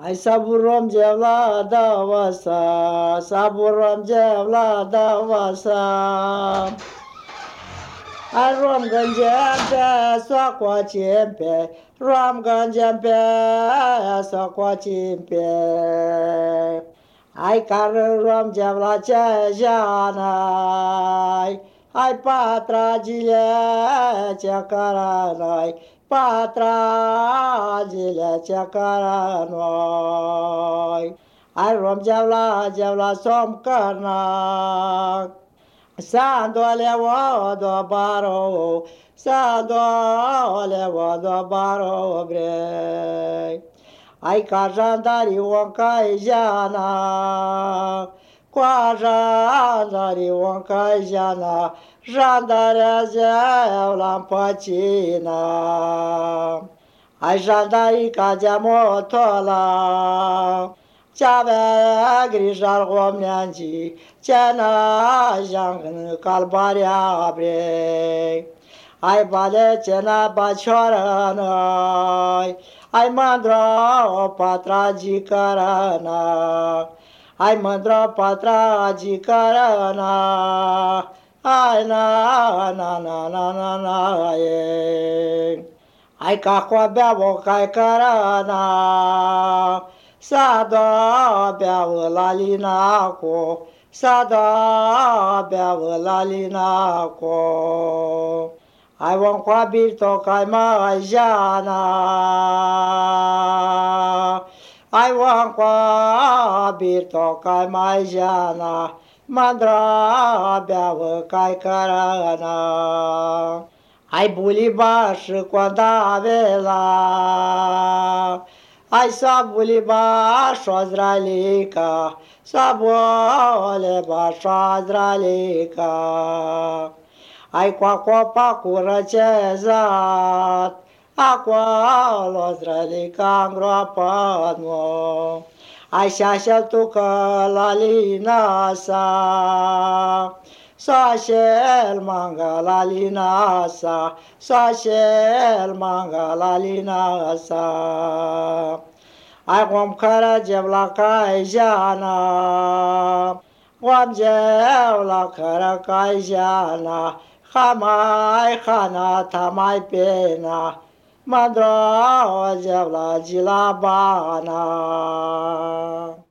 Ai saburom jevla davasa, saburom jevla davasa. Ai rom ganjempe, soakwa chimpe, rom ganjempe, soakwa chimpe. Ai care rom jevla ce janai, ai patra gile ce caranai, patra gile ce caranai. Ai rom jevla som carnac. Sandole vodo baro, sandole vodo baro bre. Ai ca jandariu în caijana, ca jandariu în caijana, jandarea zeu la pacina. Ai jandarica de motola, ce-avea grijă al omneancii, ce n-ajang în calbarea bre. Ai bale ce n-a bacioară noi, ai mândră o patra gicarana, ai mândră patra gicarana, ai na e. Ai ca coabea o cai carana, sa da beavă la linaco, sa da beavă la linaco. Ai vom coabirto cai mai jana, ai vom coabirto cai mai jana, mandra beavă cai carana. Ai bulibaș coandavela, ai sabulibaș ozralica, sabulibaș ozralica. Ai coacopa curăcezat, acolo ozralica îngroapat mo. Ai șașel tu că la linasa, Sașel manga linasa, sașel manga linasa. Ai om care gev la caijana, om gev la care caijana, hamai hana tamai pena, mandro gev la gilabana.